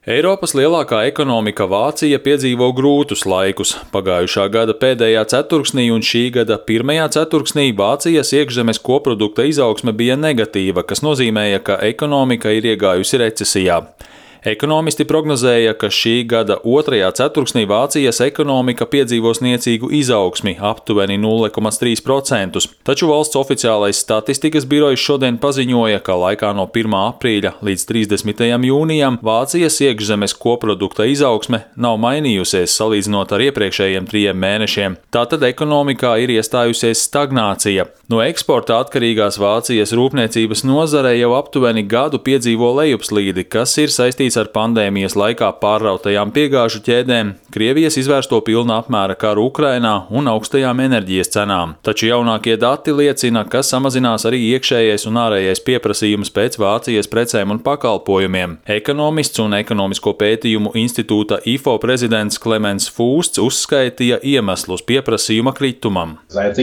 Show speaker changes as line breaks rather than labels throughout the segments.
Eiropas lielākā ekonomika Vācija piedzīvo grūtus laikus. Pagājušā gada pēdējā ceturksnī un šī gada pirmajā ceturksnī Vācijas iekšzemes koprodukta izaugsme bija negatīva, kas nozīmēja, ka ekonomika ir iegājusi recesijā. Ekonomisti prognozēja, ka šī gada otrajā ceturksnī Vācijas ekonomika piedzīvos niecīgu izaugsmi aptuveni 0,3%, taču valsts oficiālais statistikas birojs šodien paziņoja, ka laikā no 1. aprīļa līdz 30. jūnijam Vācijas iekšzemes koprodukta izaugsme nav mainījusies salīdzinot ar iepriekšējiem 3 mēnešiem. Tātad ekonomikā ir iestājusies stagnācija. No eksporta atkarīgās Vācijas rūpniecības nozare jau aptuveni gadu piedzīvo lejupslīdi, kas ir saistīts ar pandēmijas laikā pārrautajām piegāžu ķēdēm, Krievijas izvērsto pilna apmēra karu Ukrainā un augstajām enerģijas cenām. Taču jaunākie dati liecina, ka samazinās arī iekšējais un ārējais pieprasījums pēc Vācijas precēm un pakalpojumiem. Ekonomists un ekonomisko pētījumu institūta IFO prezidents Klemens Fūsts uzskaitīja iemeslus pieprasījuma kritumam.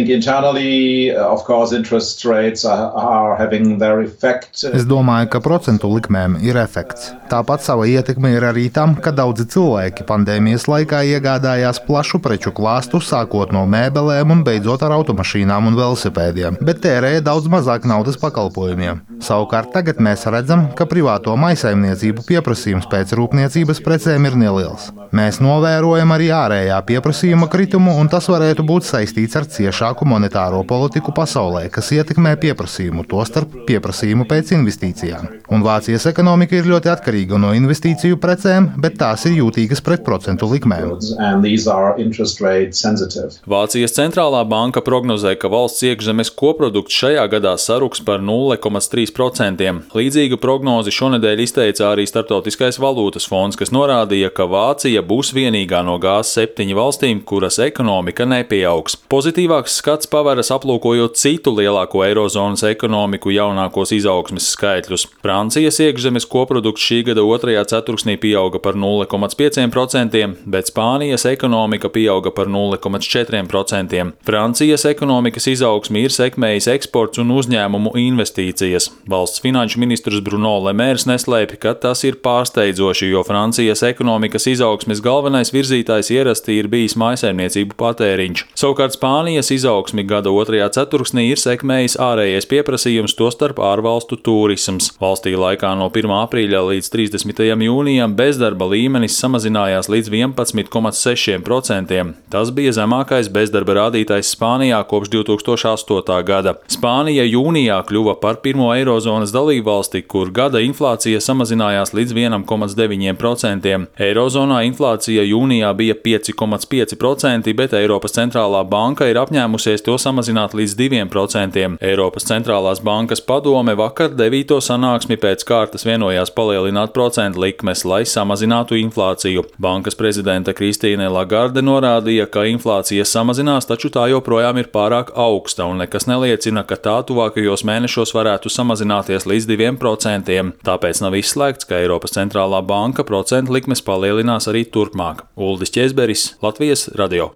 Es domāju, ka procentu likmēm ir efekts. Tāpat sava ietekme ir arī tam, ka daudzi cilvēki pandēmijas laikā iegādājās plašu preču klāstu, sākot no mēbelēm un beidzot ar automašīnām un velosipēdiem, bet tērēja daudz mazāk naudas pakalpojumiem. Savukārt tagad mēs redzam, ka privāto maisaimniecību pieprasījums pēc rūpniecības precēm ir neliels. Mēs novērojam arī ārējā pieprasījuma kritumu, un tas varētu būt saistīts ar ciešāku monetāro politiku pasaulē, kas ietekmē pieprasījumu, tostarp pieprasījumu pēc investīcijām. Un Vācijas ekonomika ir ļoti atkarīga no investīciju precēm, bet tās ir jūtīgas pret procentu likmēm.
Vācijas centrālā banka prognozē, ka valsts iekšzemes koprodukts šajā gadā saruks par 0,3%. Līdzīgu prognozi šonedēļ izteica arī Starptautiskais valūtas fonds, kas norādīja, ka Vācija būs vienīgā no G7 valstīm, kuras ekonomika nepieaugs. Pozitīvāks skats paveras aplūkojot citu lielāko eirozonas ekonomiku jaunākos izaugsmes skaitļus. Francijas iekšzemes koprodukts šī gada otrajā ceturksnī pieauga par 0,5%, bet Spānijas ekonomika pieauga par 0,4%. Francijas ekonomikas izaugsmi ir sekmējis eksports un uzņēmumu investīcijas. Valsts finanšu ministrs Bruno Le Maire neslēpj, ka tas ir pārsteidzoši, jo Francijas ekonomikas izaugsmes galvenais virzītājs ierasti ir bijis mājsaimniecību patēriņš. Savukārt Spānijas izaugsmi gada otrajā ceturksnī ir sekmējis ārējais pieprasījums, tostarp ārvalstu turisms. Valstī laikā no 1. aprīļa līdz 30. jūnijam bezdarba līmenis samazinājās līdz 11,6%. Tas bija zemākais bezdarba rādītājs Spānijā kopš 2008. gada. Spānija jūnijā kļuva par pirmo eirozonas dalībvalsti, kur gada inflācija samazinājās līdz 1,9%. Eirozonā inflācija jūnijā bija 5,5%, bet Eiropas centrālā banka ir apņēmusies to samazināt līdz 2%. Eiropas centrālās bankas padome vakar 9. sanāksmi pēc kārtas vienojās palielināt procentu likmes, lai samazinātu inflāciju. Bankas prezidente Kristīne Lagarde norādīja, ka inflācija samazinās, taču tā joprojām ir pārāk augsta un nekas neliecina, ka tā tuvākajos mēnešos varētu samazināties līdz 2%. Tāpēc nav izslēgts, ka Eiropas centrālā banka procentu likmes palielinās arī turpmāk. Uldis Ķezberis, Latvijas radio.